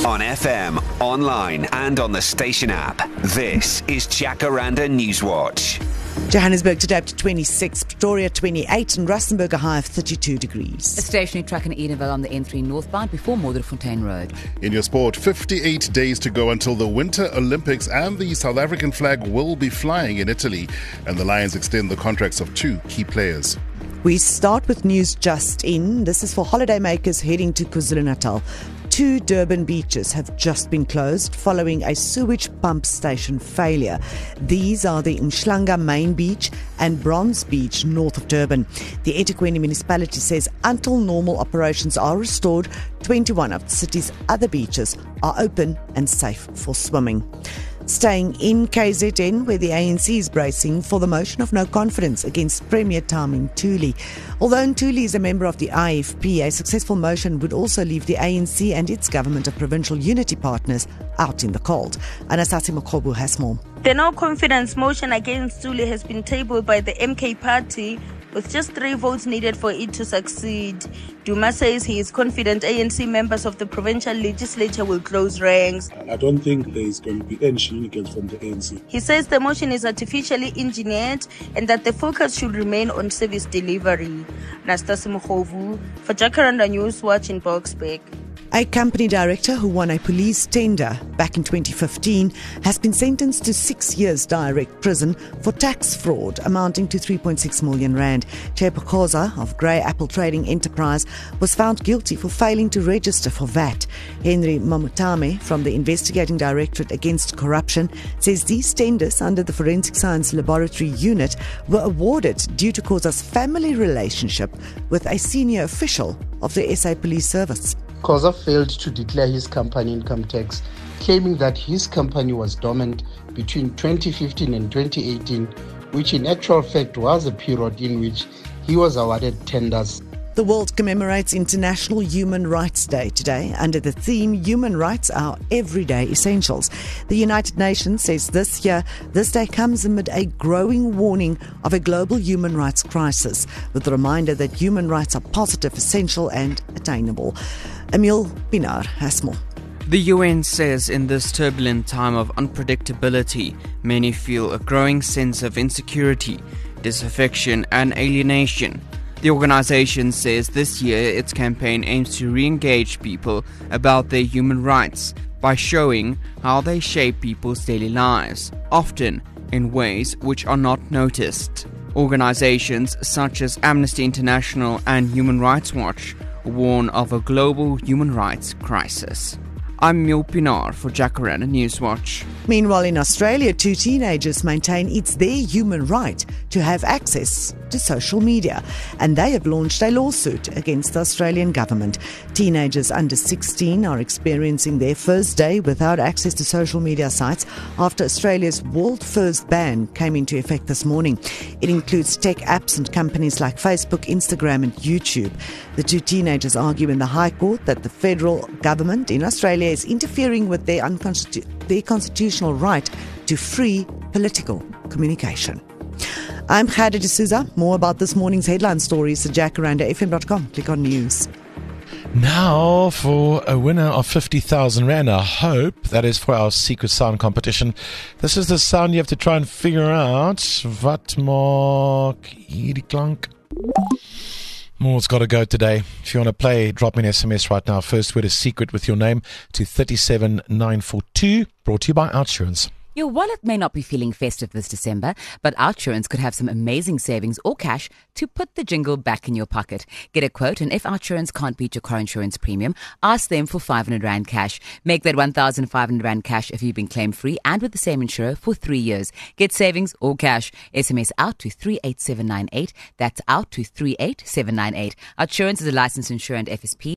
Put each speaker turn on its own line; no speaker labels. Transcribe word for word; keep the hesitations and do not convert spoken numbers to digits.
On F M, online and on the station app. This is Jacaranda Newswatch.
Johannesburg today up to twenty-six, Pretoria twenty-eight, and Rustenburg a high of thirty-two degrees.
A stationary track in Edenville on the N three northbound before Modderfontein Road.
In your sport, fifty-eight days to go until the Winter Olympics, and the South African flag will be flying in Italy, and the Lions extend the contracts of two key players.
We start with news just in. This is for holidaymakers heading to KwaZulu-Natal. Two Durban beaches have just been closed following a sewage pump station failure. These are the Umhlanga Main Beach and Bronze Beach north of Durban. The eThekwini municipality says until normal operations are restored, twenty-one of the city's other beaches are open and safe for swimming. Staying in K Z N, where the A N C is bracing for the motion of no confidence against Premier Tami Ntuli. Although Ntuli is a member of the I F P, a successful motion would also leave the A N C and its government of provincial unity partners out in the cold. Anasasi Mokhobu has more.
The no confidence motion against Ntuli has been tabled by the M K party, with just three votes needed for it to succeed. Duma says he is confident A N C members of the provincial legislature will close ranks.
I don't think there is going to be any shenanigans from the A N C.
He says the motion is artificially engineered and that the focus should remain on service delivery. Nastasi Mokhovu for Jacaranda Newswatch in Boksburg.
A company director who won a police tender back in twenty fifteen has been sentenced to six years direct prison for tax fraud amounting to three point six million rand. Chepokoza of Grey Apple Trading Enterprise was found guilty for failing to register for V A T. Henry Mamutame from the Investigating Directorate Against Corruption says these tenders under the Forensic Science Laboratory Unit were awarded due to Koza's family relationship with a senior official of the S A Police Service.
Koza failed to declare his company income tax, claiming that his company was dormant between twenty fifteen and twenty eighteen, which in actual fact was a period in which he was awarded tenders.
The world commemorates International Human Rights Day today under the theme Human Rights Are Everyday Essentials. The United Nations says this year, this day comes amid a growing warning of a global human rights crisis, with the reminder that human rights are positive, essential and attainable. Emil Pinar has more.
The U N says in this turbulent time of unpredictability, many feel a growing sense of insecurity, disaffection and alienation. The organization says this year its campaign aims to re-engage people about their human rights by showing how they shape people's daily lives, often in ways which are not noticed. Organizations such as Amnesty International and Human Rights Watch warn of a global human rights crisis. I'm Mil Pinar for Jacaranda Newswatch.
Meanwhile, in Australia, two teenagers maintain it's their human right to have access to social media, and they have launched a lawsuit against the Australian government. Teenagers under sixteen are experiencing their first day without access to social media sites after Australia's world-first ban came into effect this morning. It includes tech apps and companies like Facebook, Instagram and YouTube. The two teenagers argue in the High Court that the federal government in Australia is interfering with their, unconstitu- their constitutional right to free political communication. I'm Khadija D'Souza. More about this morning's headline stories at jacaranda f m dot com. Click on news.
Now for a winner of fifty thousand rand. I hope that is for our secret sound competition. This is the sound you have to try and figure out. Wat maak hierdie klank? More's got to go today. If you want to play, drop me an S M S right now. First word is secret with your name to three seven nine four two. Brought to you by Outsurance.
Your wallet may not be feeling festive this December, but Outsurance could have some amazing savings or cash to put the jingle back in your pocket. Get a quote, and if Outsurance can't beat your car insurance premium, ask them for five hundred rand cash. Make that one thousand five hundred rand cash if you've been claim free and with the same insurer for three years. Get savings or cash. S M S out to three eight seven nine eight. That's out to three eight seven nine eight. Outsurance is a licensed insurer and F S P.